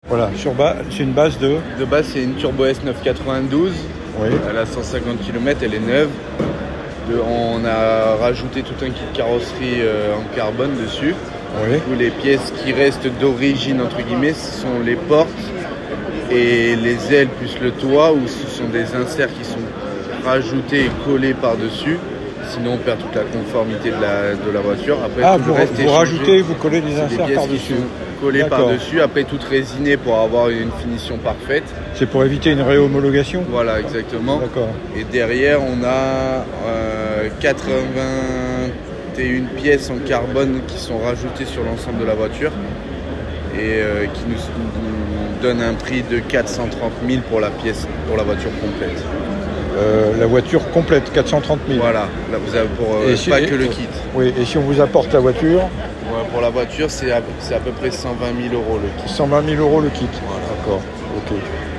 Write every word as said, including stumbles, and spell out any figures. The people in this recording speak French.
Voilà, sur bas, c'est une base de... De base, c'est une Turbo S neuf cent quatre-vingt-douze. Oui. Elle a cent cinquante kilomètres, elle est neuve. De, on a rajouté tout un kit carrosserie euh, en carbone dessus. Oui. Du coup, les pièces qui restent d'origine, entre guillemets, ce sont les portes et les ailes plus le toit, où ce sont des inserts qui sont rajoutés et collés par-dessus. Sinon, on perd toute la conformité de la, de la voiture. Après, ah, tout vous, le reste vous est changé. rajoutez, vous collez des inserts des par-dessus. Collées par-dessus, après toutes résinées pour avoir une finition parfaite. C'est pour éviter une réhomologation ? Voilà, exactement. D'accord. Et derrière, on a euh, quatre-vingt et une pièces en carbone qui sont rajoutées sur l'ensemble de la voiture et euh, qui nous, nous donnent un prix de quatre cent trente mille pour la pièce, pour la voiture complète. Euh, la voiture complète, quatre cent trente mille. Voilà, là vous avez pour euh, si, pas que le kit. Oui, et si on vous apporte la voiture ? Ouais, pour la voiture, c'est à, c'est à peu près cent vingt mille euros le kit. cent vingt mille euros le kit. Voilà. D'accord, ok.